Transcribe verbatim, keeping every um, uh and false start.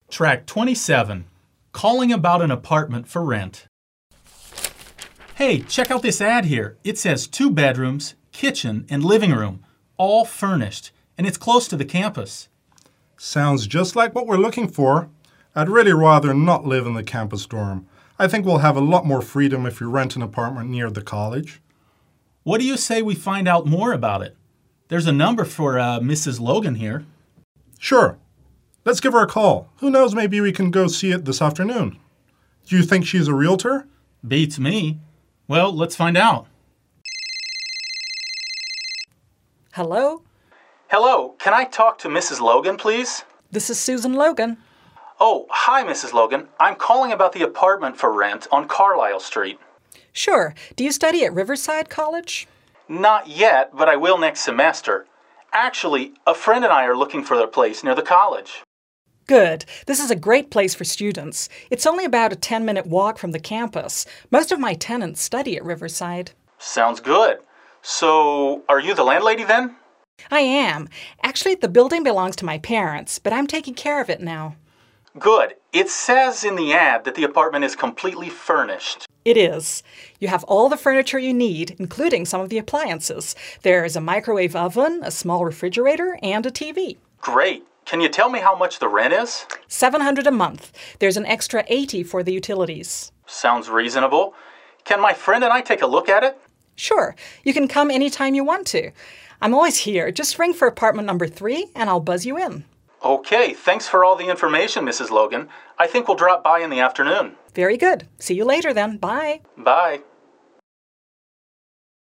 Track twenty-seven, calling about an apartment for rent. Hey, check out this ad here. It says two bedrooms, kitchen, and living room, all furnished, and it's close to the campus. Sounds just like what we're looking for. I'd really rather not live in the campus dorm. I think we'll have a lot more freedom if we rent an apartment near the college. What do you say we find out more about it? There's a number for uh, Missus Logan here. Sure. Let's give her a call. Who knows, maybe we can go see it this afternoon. Do you think she's a realtor? Beats me. Well, let's find out. Hello? Hello, can I talk to Missus Logan, please? This is Susan Logan. Oh, hi, Missus Logan. I'm calling about the apartment for rent on Carlisle Street. Sure. Do you study at Riverside College? Not yet, but I will next semester. Actually, a friend and I are looking for a place near the college. Good. This is a great place for students. It's only about a ten-minute walk from the campus. Most of my tenants study at Riverside. Sounds good. So, are you the landlady then? I am. Actually, the building belongs to my parents, but I'm taking care of it now. Good. It says in the ad that the apartment is completely furnished. It is. You have all the furniture you need, including some of the appliances. There is a microwave oven, a small refrigerator, and a T V. Great. Can you tell me how much the rent is? seven hundred dollars a month. There's an extra eighty dollars for the utilities. Sounds reasonable. Can my friend and I take a look at it? Sure. You can come anytime you want to. I'm always here. Just ring for apartment number three, and I'll buzz you in. Okay, thanks for all the information, Missus Logan. I think we'll drop by in the afternoon. Very good. See you later then. Bye. Bye.